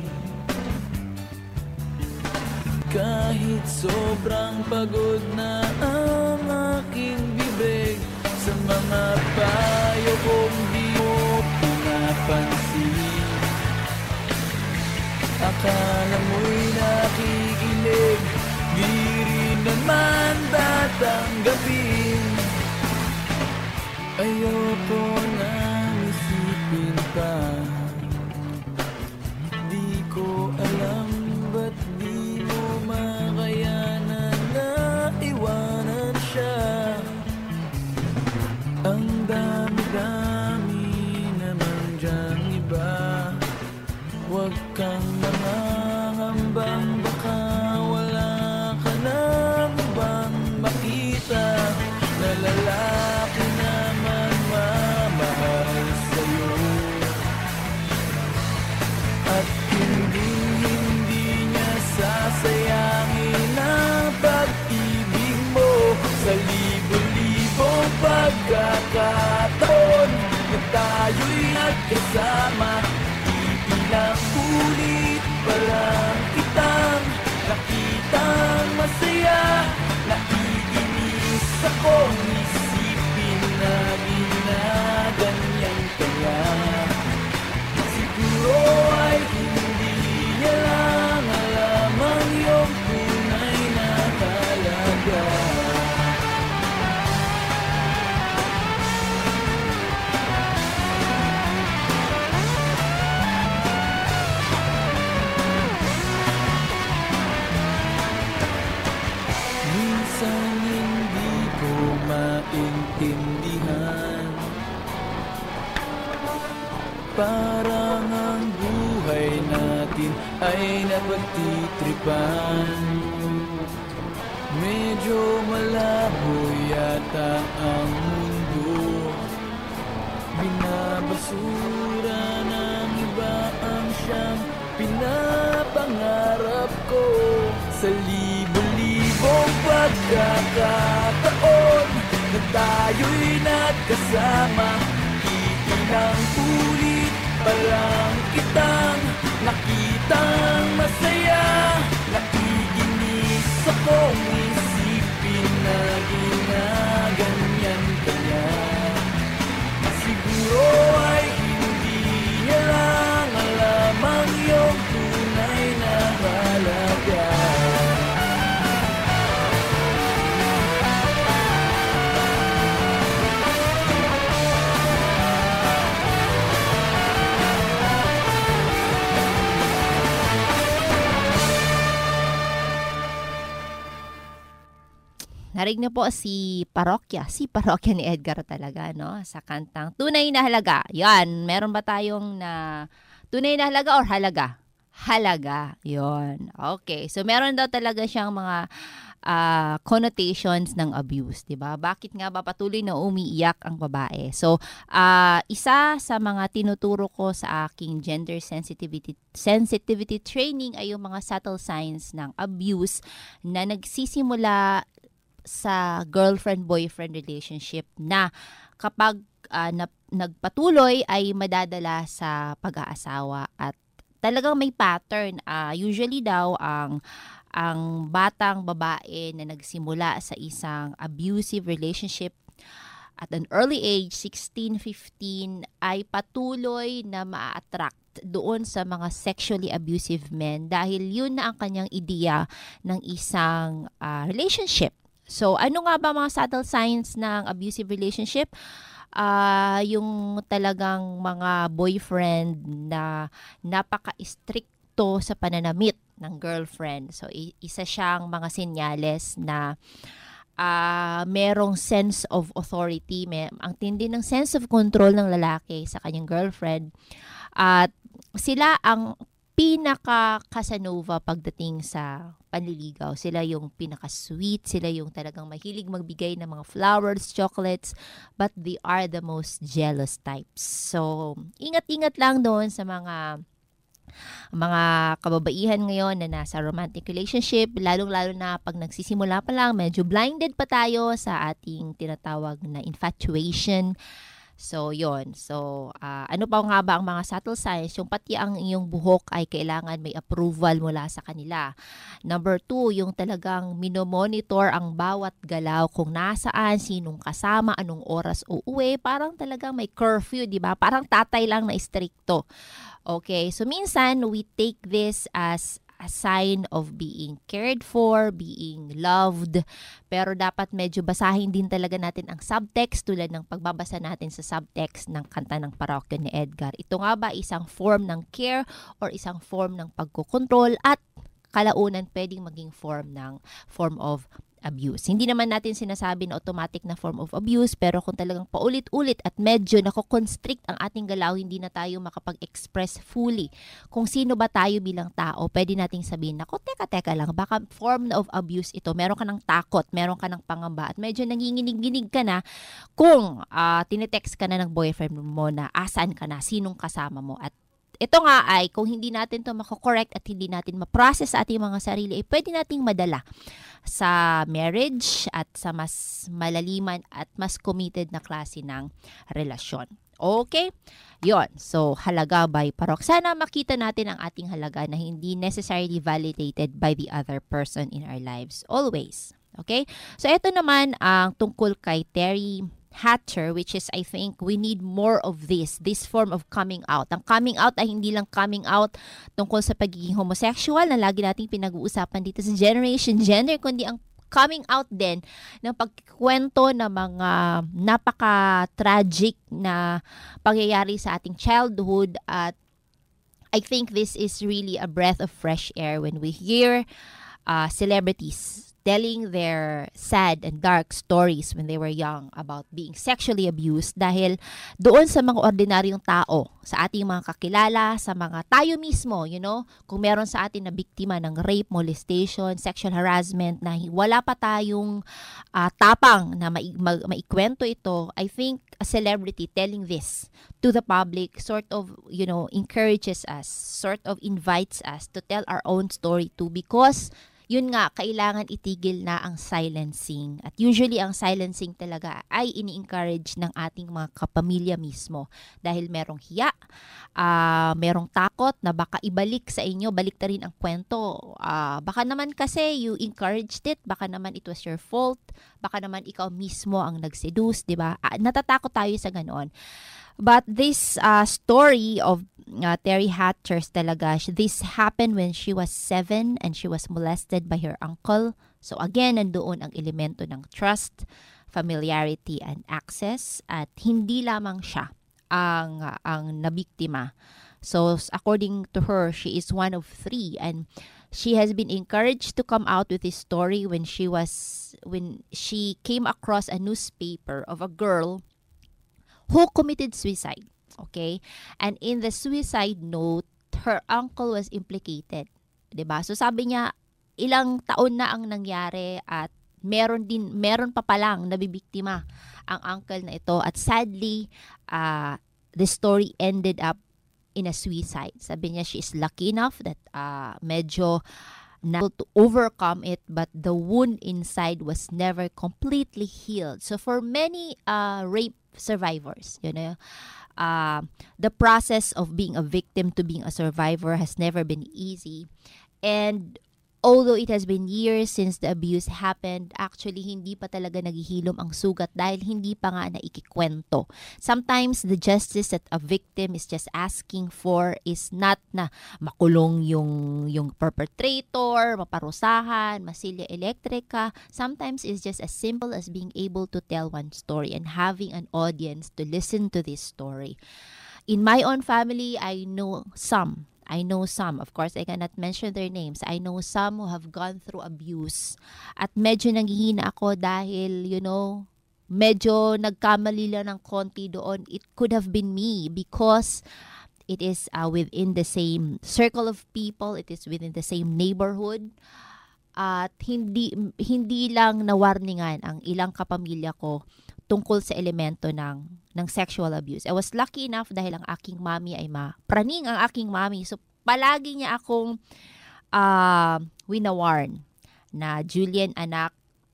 Kahit sobrang pagod na ang aking bibig, sa mga payo kong di mo pinapansin. Akala mo'y nakikinig, di rin naman tatanggapin. Ayoko nang isipin pa. Di ko alam ba't di mo makayanan na iwanan siya. Ang dami-dami naman dyang iba. Huwag kang nangangambang baka wala ka nang ibang makita. pagkakataon na tayo'y nagkasama. Ilang ulit pa lang kitang nakitang masaya. Naiinis akong isipin na ginaganyan kaya. Siguro ay hindi niya lang alam ang iyong tunay na halaga. Minsan hindi ko maintindihan, parang ang buhay natin ay napagtitripan. Medyo malabo yata ang mundo, binabasura ng iba ang siyang pinapangarap ko. Sa libo-libong pagkakataon na tayo'y nagkasama, iilang ulit pa lang kitang nakitang masaya. Naiinis akong isipin na ginaganyan kanya. Siguro ay hindi niya lang alam ang iyong tunay na halaga. Narinig niyo po si Parokya, si Parokya ni Edgar talaga, no? Sa kantang Tunay na Halaga. Yan, meron ba tayong na tunay na halaga or halaga? Halaga. Yon. Okay. So meron daw talaga siyang mga uh, connotations ng abuse, 'di ba? Bakit nga ba patuloy na umiiyak ang babae? So, uh, isa sa mga tinuturo ko sa aking gender sensitivity sensitivity training ay yung mga subtle signs ng abuse na nagsisimula sa girlfriend-boyfriend relationship na kapag uh, na, nagpatuloy ay madadala sa pag-aasawa at talagang may pattern. Uh, usually daw ang ang batang babae na nagsimula sa isang abusive relationship at an early age, sixteen, fifteen, ay patuloy na ma-attract doon sa mga sexually abusive men dahil yun na ang kanyang ideya ng isang uh, relationship. So, ano nga ba mga subtle signs ng abusive relationship? Uh, yung talagang mga boyfriend na napaka-stricto sa pananamit ng girlfriend. So, isa siyang mga senyales na uh, merong sense of authority. May, ang tindi ng sense of control ng lalaki sa kanyang girlfriend. At sila ang pinaka-Casanova pagdating sa panliligaw. Sila yung pinaka-sweet, sila yung talagang mahilig magbigay ng mga flowers, chocolates, but they are the most jealous types. So, ingat-ingat lang doon sa mga mga kababaihan ngayon na nasa romantic relationship, lalong-lalo na pag nagsisimula pa lang, medyo blinded pa tayo sa ating tinatawag na infatuation. So, yon. So, uh, ano pa nga ba ang mga subtle signs? Yung pati ang iyong buhok ay kailangan may approval mula sa kanila. Number two, yung talagang minomonitor ang bawat galaw kung nasaan, sinong kasama, anong oras uuwi. Parang talagang may curfew, di ba? Parang tatay lang na stricto. Okay, so minsan we take this as a sign of being cared for, being loved. Pero dapat medyo basahin din talaga natin ang subtext tulad ng pagbabasa natin sa subtext ng kanta ng Parokya ni Edgar. Ito nga ba isang form ng care or isang form ng pagkokontrol at kalaunan pwedeng maging form ng form of abuse. Hindi naman natin sinasabi na automatic na form of abuse, pero kung talagang paulit-ulit at medyo nako-constrict ang ating galaw, hindi na tayo makapag-express fully kung sino ba tayo bilang tao, pwede nating sabihin, nako, teka-teka lang, baka form of abuse ito, meron ka ng takot, meron ka ng pangamba, at medyo nanginginig-ginig ka na kung uh, tinetext ka na ng boyfriend mo na asan ka na, sinong kasama mo, at ito nga ay, kung hindi natin to mako-correct at hindi natin ma-process sa ating mga sarili, eh, pwede nating madala sa marriage at sa mas malaliman at mas committed na klase ng relasyon. Okay? Yon. So, halaga by Parok. Sana makita natin ang ating halaga na hindi necessarily validated by the other person in our lives. Always. Okay? So, ito naman ang tungkol kay Terry Hatcher, which is, I think, we need more of this, this form of coming out. Ang coming out ay hindi lang coming out tungkol sa pagiging homosexual na lagi nating pinag-uusapan dito sa Generation Gender, kundi ang coming out din ng pagkwento ng mga napaka-tragic na pangyayari sa ating childhood. At I think this is really a breath of fresh air when we hear uh, celebrities telling their sad and dark stories when they were young about being sexually abused, dahil doon sa mga ordinaryong tao, sa ating mga kakilala, sa mga tayo mismo, you know, kung meron sa atin na biktima ng rape, molestation, sexual harassment, na wala pa tayong uh, tapang na mai- ma- maikwento ito, I think a celebrity telling this to the public sort of, you know, encourages us, sort of invites us to tell our own story too, because yun nga, kailangan itigil na ang silencing. At usually, ang silencing talaga ay ini-encourage ng ating mga kapamilya mismo. Dahil merong hiya, uh, merong takot na baka ibalik sa inyo, balik na rin ang kwento. Uh, baka naman kasi you encouraged it, baka naman it was your fault, baka naman ikaw mismo ang nag-seduce, di ba? Uh, natatakot tayo sa ganoon. But this uh, story of uh, Terry Hatcher's talaga, this happened when she was seven and she was molested by her uncle. So again, nandoon ang elemento ng trust, familiarity, and access. At hindi lamang siya ang, uh, ang nabiktima. So according to her, she is one of three, and she has been encouraged to come out with this story when she was when she came across a newspaper of a girl who committed suicide, okay? And in the suicide note, her uncle was implicated, 'di ba? So sabi niya, ilang taon na ang nangyari at meron din meron pa palang nabibiktima ang uncle na ito, at sadly, uh, the story ended up in a suicide. Sabi niya, she is lucky enough that uh, medyo able to overcome it, but the wound inside was never completely healed. So for many uh, rape survivors, you know, uh, the process of being a victim to being a survivor has never been easy. And although it has been years since the abuse happened, actually hindi pa talaga naghihilom ang sugat dahil hindi pa nga naikikwento. Sometimes the justice that a victim is just asking for is not na makulong yung yung perpetrator, maparusahan, masilya elektrika. Sometimes it's just as simple as being able to tell one story and having an audience to listen to this story. In my own family, I know some I know some, of course, I cannot mention their names. I know some who have gone through abuse. At medyo nanghihina ako dahil, you know, medyo nagkamali lang ng konti doon. It could have been me because it is uh, within the same circle of people. It is within the same neighborhood. At hindi, hindi lang nawarningan ang ilang kapamilya ko tungkol sa elemento ng ng sexual abuse. I was lucky enough dahil ang aking mami ay mapraning ang aking mami. So, palagi niya akong uh, winawarn na, Julian, anak,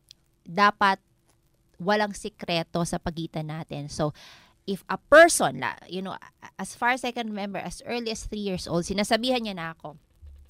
dapat walang sikreto sa pagitan natin. So, if a person, you know, as far as I can remember, as early as three years old, sinasabihan niya na ako,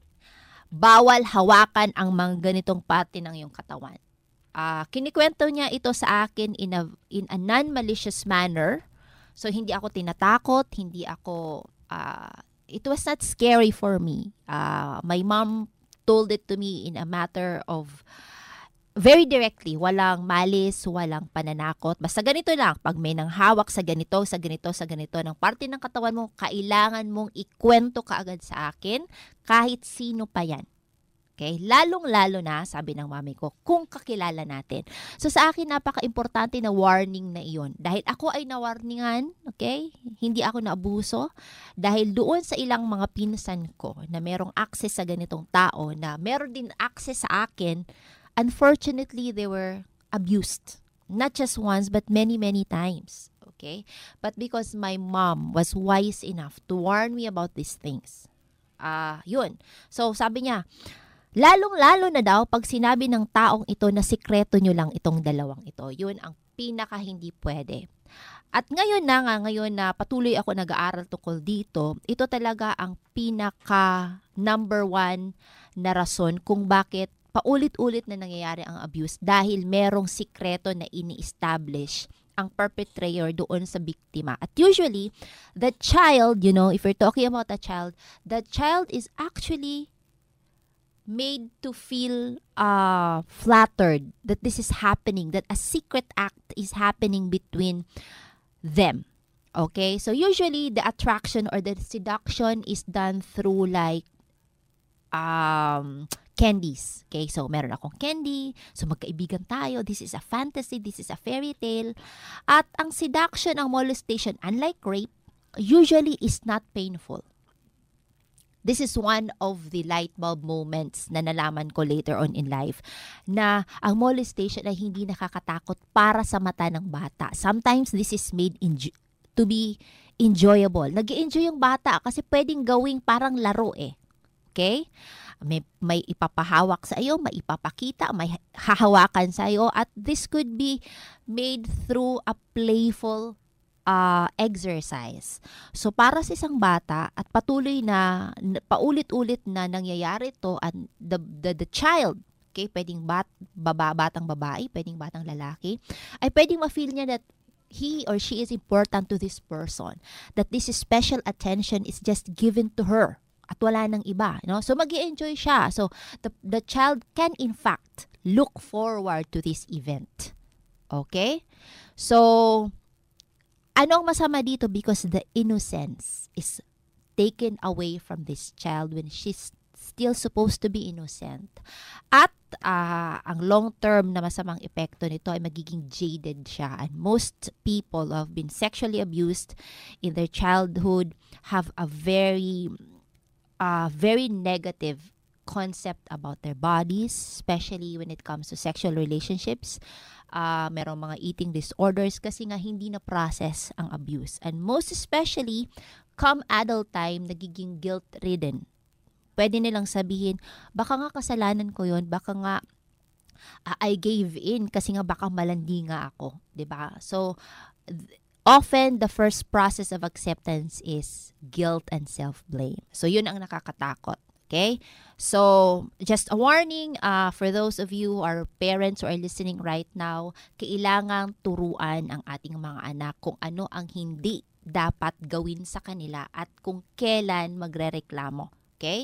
bawal hawakan ang mga ganitong parte ng iyong katawan. Uh, kinikwento niya ito sa akin in a, in a non-malicious manner. So, hindi ako tinatakot, hindi ako, uh, it was not scary for me. Uh, my mom told it to me in a matter of, very directly, walang malis, walang pananakot. Basta ganito lang, pag may nang hawak sa ganito, sa ganito, sa ganito, ng parte ng katawan mo, kailangan mong ikwento kaagad sa akin, kahit sino pa yan. Okay? Lalong-lalo na, sabi ng mami ko, kung kakilala natin. So sa akin, napaka-importante na warning na iyon. Dahil ako ay nawarningan, okay? Hindi ako naabuso. Dahil doon sa ilang mga pinsan ko na merong access sa ganitong tao, na meron din access sa akin, unfortunately, they were abused. Not just once, but many, many times. Okay? But because my mom was wise enough to warn me about these things, ah, uh, yun. So, sabi niya, lalong-lalo na daw pag sinabi ng taong ito na sikreto nyo lang itong dalawang ito. Yun ang pinaka hindi pwede. At ngayon na nga, ngayon na patuloy ako nag-aaral tungkol dito, ito talaga ang pinaka number one na rason kung bakit paulit-ulit na nangyayari ang abuse dahil merong sikreto na ini-establish ang perpetrator doon sa biktima. At usually, the child, you know, if you're talking about a child, the child is actually made to feel uh, flattered that this is happening, that a secret act is happening between them. Okay? So usually, the attraction or the seduction is done through like um, candies. Okay? So, meron akong candy. So, magkaibigan tayo. This is a fantasy. This is a fairy tale. At ang seduction, ang molestation, unlike rape, usually is not painful. This is one of the light bulb moments na nalaman ko later on in life na ang molestation ay hindi nakakatakot para sa mata ng bata. Sometimes this is made enjo- to be enjoyable. Nag-i-enjoy yung bata kasi pwedeng gawing parang laro eh. Okay? May, may ipapahawak sa iyo, may ipapakita, may hahawakan sa iyo, at this could be made through a playful uh, exercise. So, para sa isang bata, at patuloy na, paulit-ulit na nangyayari to, and the, the, the child, okay, pwedeng bat, baba, batang babae, pwedeng batang lalaki, ay pwedeng ma-feel niya that he or she is important to this person, that this special attention is just given to her. At wala nang iba, no? So magi-enjoy siya. So the the child can in fact look forward to this event. Okay? So ano ang masama dito? Because the innocence is taken away from this child when she's still supposed to be innocent. At uh, ang long-term na masamang epekto nito ay magiging jaded siya. And most people who have been sexually abused in their childhood have a very Uh, very negative concept about their bodies, especially when it comes to sexual relationships. Uh, merong mga eating disorders kasi nga hindi na process ang abuse. And most especially, come adult time, nagiging guilt-ridden. Pwede nilang sabihin, baka nga kasalanan ko yon, baka nga uh, I gave in kasi nga baka malandi nga ako. Diba? So, th- often, the first process of acceptance is guilt and self-blame. So, yun ang nakakatakot. Okay? So, just a warning uh, for those of you who are parents or are listening right now, kailangang turuan ang ating mga anak kung ano ang hindi dapat gawin sa kanila at kung kailan magrereklamo. Okay?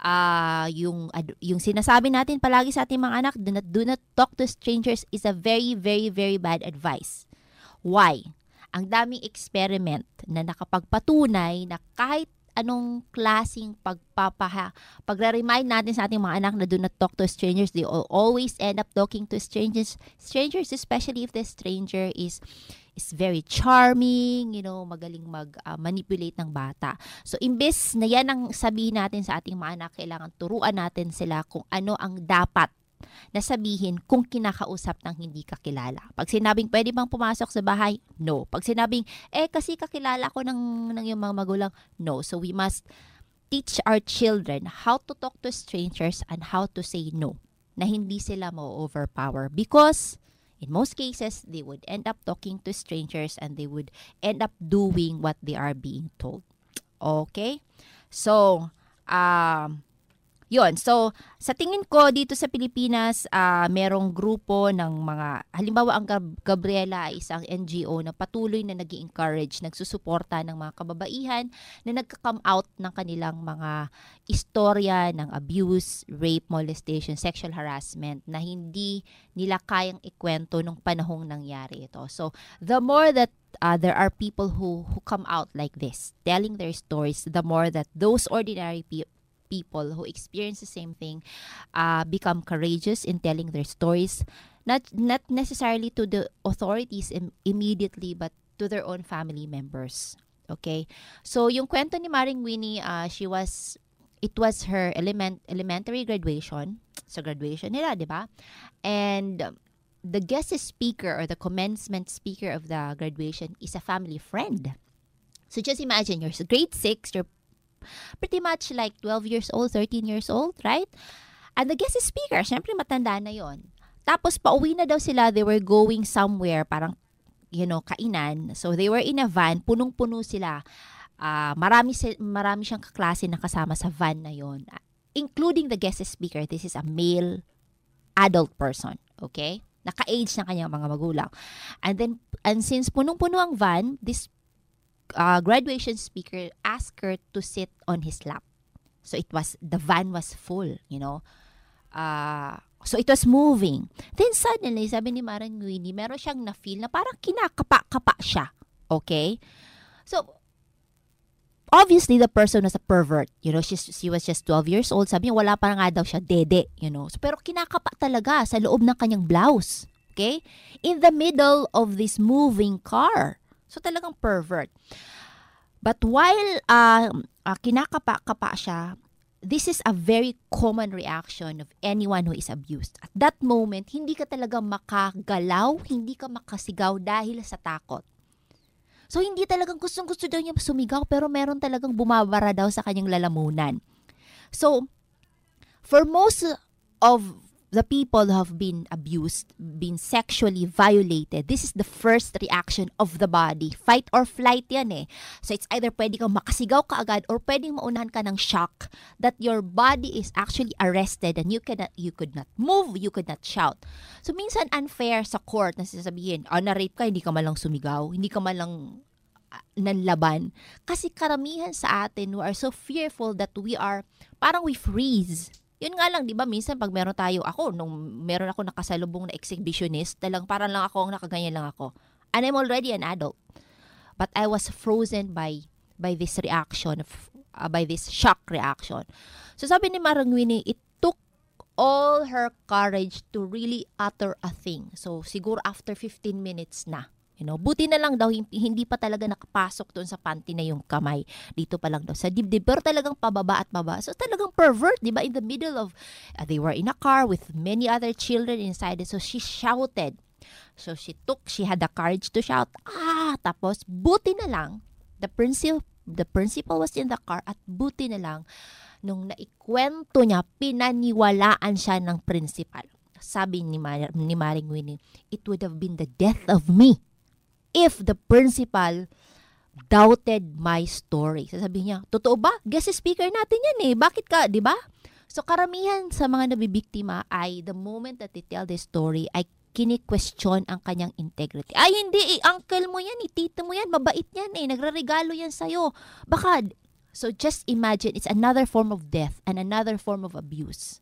Uh, yung, uh, yung sinasabi natin palagi sa ating mga anak, do not, do not talk to strangers is a very, very, very bad advice. Why? Ang daming experiment na nakapagpatunay na kahit anong klaseng pagpapaha, pagre-remind natin sa ating mga anak na do not talk to strangers, they will always end up talking to strangers. Strangers, especially if the stranger is is very charming, you know, magaling mag-manipulate uh, ng bata. So, imbes na yan ang sabihin natin sa ating mga anak, kailangan turuan natin sila kung ano ang dapat na sabihin kung kinakausap ng hindi kakilala. Pag sinabing pwede bang pumasok sa bahay? No. Pag sinabing, eh kasi kakilala ko ng, ng yung mga magulang? No. So we must teach our children how to talk to strangers and how to say no. Na hindi sila ma-overpower. Because in most cases, they would end up talking to strangers and they would end up doing what they are being told. Okay? So, um, yun. So, sa tingin ko, dito sa Pilipinas, uh, merong grupo ng mga, halimbawa ang Gab- Gabriela ay isang N G O na patuloy na nag-i-encourage, nagsusuporta ng mga kababaihan na nagka-come out ng kanilang mga istorya ng abuse, rape, molestation, sexual harassment na hindi nila kayang ikwento nung panahong nangyari ito. So, the more that Uh, there are people who, who come out like this, telling their stories, the more that those ordinary people people who experience the same thing uh, become courageous in telling their stories, not not necessarily to the authorities im- immediately, but to their own family members. Okay? So, yung kwento ni Maring Winnie, uh, she was, it was her element, elementary graduation, sa graduation nila, di ba? And the guest speaker or the commencement speaker of the graduation is a family friend. So just imagine, you're grade six, you're pretty much like twelve years old, thirteen years old, right? And the guest speaker, syempre matanda na yon. Tapos pauwi na daw sila, they were going somewhere, parang, you know, kainan. So they were in a van, punong-puno sila. Uh, marami, marami siyang kaklase na kasama sa van na yon, including the guest speaker. This is a male adult person, okay? Naka-age na kanyang mga magulang. And then, and since punong-puno ang van, this uh, graduation speaker asked her to sit on his lap. So it was, the van was full, you know. Uh, so it was moving. Then suddenly, sabi ni Marang Winnie, meron siyang na-feel na parang kinakapa-kapa siya. Okay? So, obviously, the person was a pervert. You know, she, she was just twelve years old. Sabi niya, wala pa nga daw siya dede. You know, so, pero kinakapa talaga sa loob ng kanyang blouse. Okay? In the middle of this moving car. So, talagang pervert. But while uh, uh, kinakapa-kapa siya, this is a very common reaction of anyone who is abused. At that moment, hindi ka talaga makagalaw, hindi ka makasigaw dahil sa takot. So, hindi talagang gustong-gusto daw niya sumigaw, pero meron talagang bumabara daw sa kanyang lalamunan. So, for most of the people who have been abused, been sexually violated, this is the first reaction of the body. Fight or flight yan eh. So, it's either pwede kang makasigaw kaagad or pwedeng maunahan ka ng shock that your body is actually arrested and you cannot, you could not move, you could not shout. So, minsan unfair sa court na sasabihin, ah, na-rape ka, hindi ka malang sumigaw, hindi ka malang uh, nanlaban. Kasi karamihan sa atin who are so fearful that we are, parang we freeze. Yun nga lang, di ba, minsan pag meron tayo, ako, nung meron ako nakasalubong na exhibitionist, talang parang lang ako, nakaganyan lang ako. And I'm already an adult. But I was frozen by by this reaction, uh, by this shock reaction. So sabi ni Marang Winnie, it took all her courage to really utter a thing. So siguro after fifteen minutes na. You know, buti na lang daw, hindi pa talaga nakapasok doon sa panty na yung kamay. Dito pa lang daw sa dibdib. Pero talagang pababa at pababa. So talagang pervert, di ba? In the middle of, uh, they were in a car with many other children inside it. So she shouted. So she took, she had the courage to shout, ah! Tapos, buti na lang, the principal, the principal was in the car at buti na lang, nung naikwento niya, pinaniwalaan siya ng principal. Sabi ni, Mar- ni Maring Winnie, it would have been the death of me if the principal doubted my story. Sasabihin niya, totoo ba? Guest speaker natin yan eh. Bakit ka, di ba? So karamihan sa mga nabibiktima ay the moment that they tell the story ay kini-question ang kanyang integrity. Ay hindi eh, uncle mo yan eh, tito mo yan, mabait yan eh, nagraregalo yan sa'yo. Baka, so just imagine, it's another form of death and another form of abuse.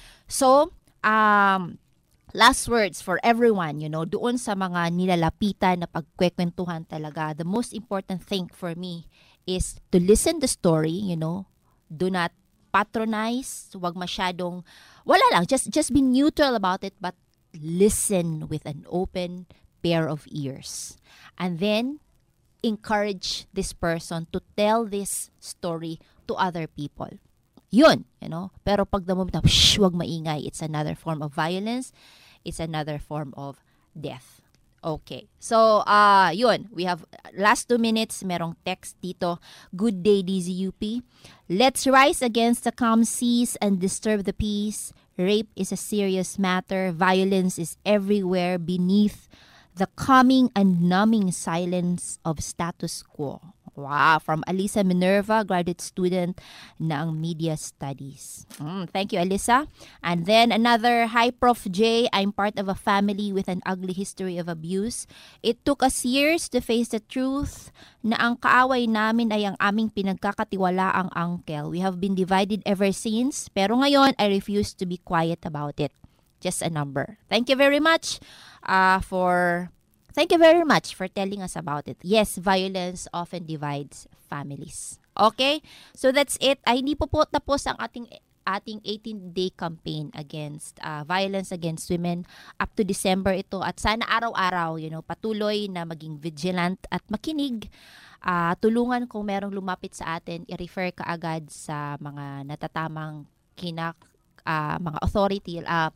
So, um, last words for everyone, you know, doon sa mga nilalapitan na pagkwekwentuhan talaga, the most important thing for me is to listen the story, you know, do not patronize, wag masyadong, wala lang, just, just be neutral about it, but listen with an open pair of ears. And then, encourage this person to tell this story to other people. Yun, you know. Pero pag the moment na, shh, wag maingay, it's another form of violence. It's another form of death. Okay. So, uh, yun. We have last two minutes. Merong text dito. Good day, D Z U P. Let's rise against the calm seas and disturb the peace. Rape is a serious matter. Violence is everywhere beneath the calming and numbing silence of status quo. Wow, from Alisa Minerva, graduate student ng Media Studies. Mm, thank you, Alisa. And then another, hi, Prof J. I'm part of a family with an ugly history of abuse. It took us years to face the truth na ang kaaway namin ay ang aming pinagkakatiwalaang uncle. We have been divided ever since, pero ngayon, I refuse to be quiet about it. Just a number. Thank you very much uh, for... Thank you very much for telling us about it. Yes, violence often divides families. Okay? So that's it. Ay, hindi po po tapos ang ating ating eighteen-day campaign against uh, violence against women. Up to December ito. At sana araw-araw, you know, patuloy na maging vigilant at makinig. Uh, tulungan kung merong lumapit sa atin, i-refer ka agad sa mga natatamang kinak, uh, mga authority, uh,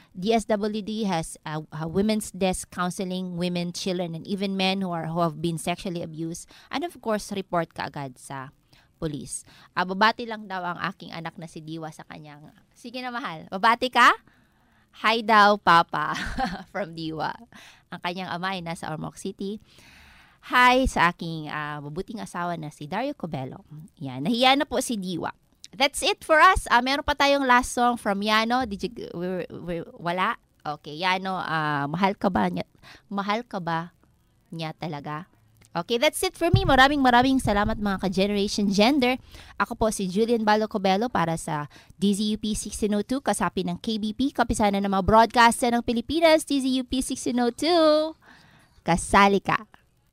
D S W D has a, a women's desk counseling women, children, and even men who are who have been sexually abused. And of course, report ka agad sa police. Uh, babati lang daw ang aking anak na si Diwa sa kanyang... Sige na, mahal. Babati ka? Hi daw, Papa, from Diwa. Ang kanyang ama ay nasa Ormoc City. Hi sa aking uh, mabuting asawa na si Dario Cobelo. Yan, nahiya na po si Diwa. That's it for us. Uh, meron pa tayong last song from Yano. Did you, we're, we're, wala? Okay, Yano, uh, mahal ka ba niya? Mahal ka ba niya talaga? Okay, that's it for me. Maraming maraming salamat mga ka-Generation Gender. Ako po si Julian Balo Cobelo para sa D Z U P sixteen oh two, kasapi ng K B P, kapisanan ng mga broadcaster ng Pilipinas, D Z U P sixteen oh two. Kasali ka.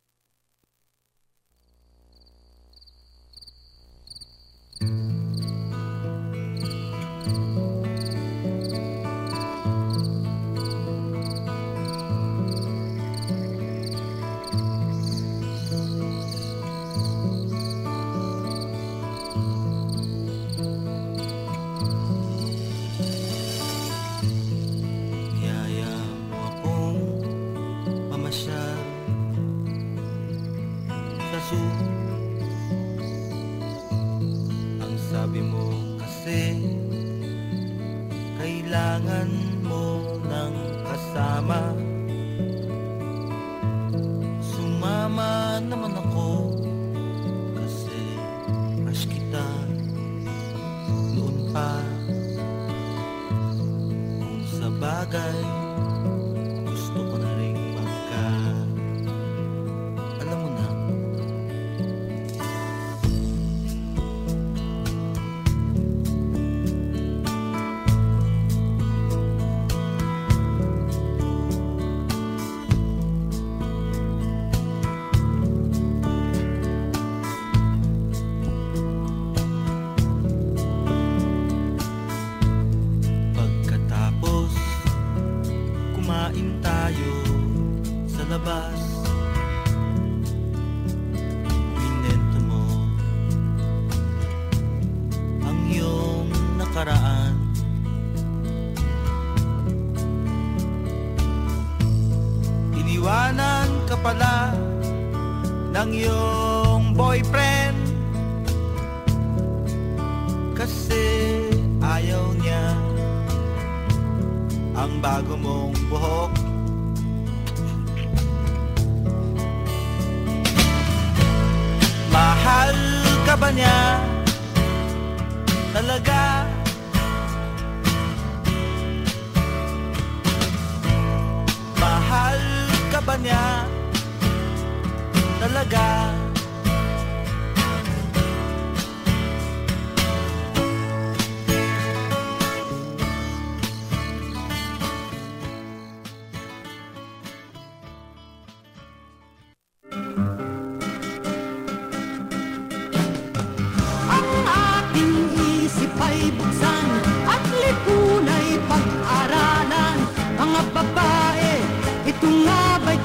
Ang sabi mo kasi kailangan mo ng kasama. Sumama naman ako kasi crush kita noon pa. Kung sa bagay gusto ko na rin magka alam mo na. Pagkatapos kumain tayo sa labas, minento mo ang iyong nakaraan. Iniwanan ka pala ng iyong boyfriend kasi ayaw niya ang bago mong buhok. Mahal ka ba niya talaga? Mahal ka ba niya talaga? Ay buksan at lipunay pag-aralan. Mga babae, ito nga ba'y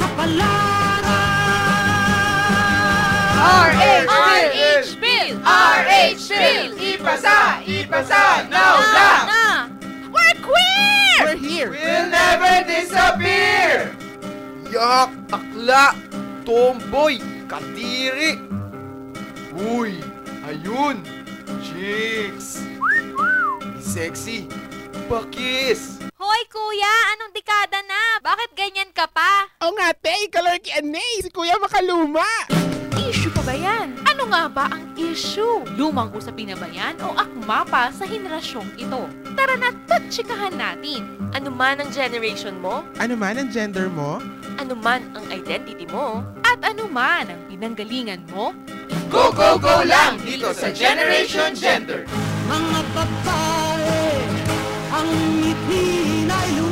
kapalaran? R H Bill! R H Bill! Ipasa! Ipasa! Now lang! We're queer! We're here! We'll never disappear! Yak! Akla! Tomboy! Kadiri! Uy! Ayun! Chicks! Sexy! Bakis! Hoy kuya, anong dekada na? Bakit ganyan ka pa? Oo nga, te, ikaw Q and A, si Kuya Makaluma! Issue pa ba yan? Ano nga ba ang issue? Lumang usapin na ba yan o akma pa sa henerasyong ito? Tara na, tatsikahan natin. Ano man ang generation mo? Ano man ang gender mo? Ano man ang identity mo? At ano man ang pinanggalingan mo? Go, go, go lang dito sa Generation Gender! Mga babae, ang ngiti na'y